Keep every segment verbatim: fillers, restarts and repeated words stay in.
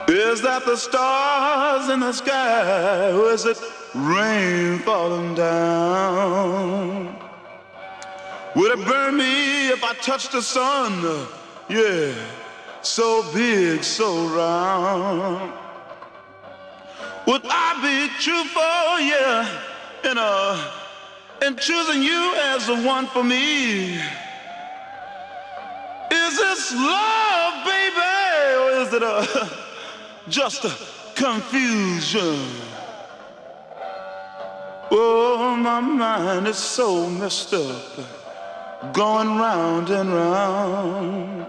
Is that the stars in the sky, or is it rain falling down? Would it burn me if I touched the sun? Yeah, so big, so round. Would I be truthful, yeah, in, uh, in choosing you as the one for me? Is this love, baby, or is it a, just a confusion? Oh, my mind is so messed up, going round and round.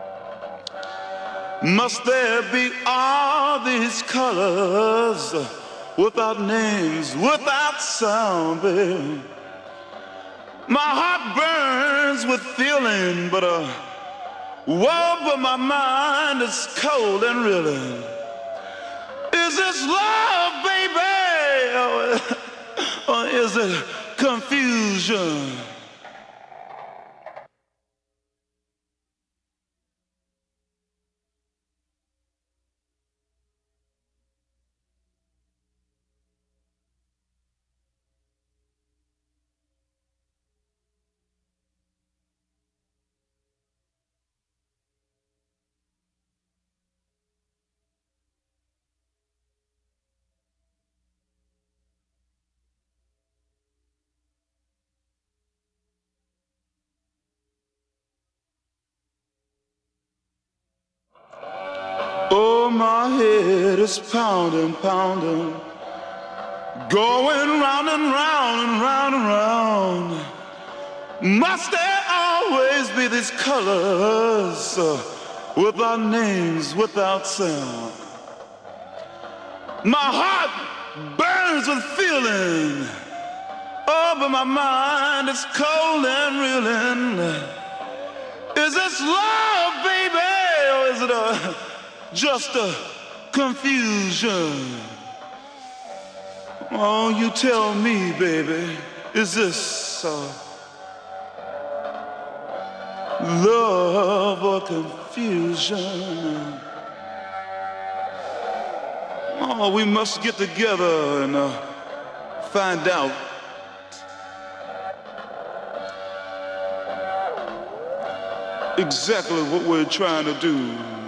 Must there be all these colors without names, without sound, baby? My heart burns with feeling, but uh, whoa, but my mind is cold and reeling. Is this love, baby, or, or is it confusion? Oh, my head is pounding, pounding, going round and round and round and round. Must there always be these colors uh, without names, without sound? My heart burns with feeling, oh, but my mind is cold and reeling. Is this love, baby, or is it a just a confusion? Oh, you tell me, baby, is this uh, love or confusion? Oh, we must get together and uh, find out. Exactly what we're trying to do.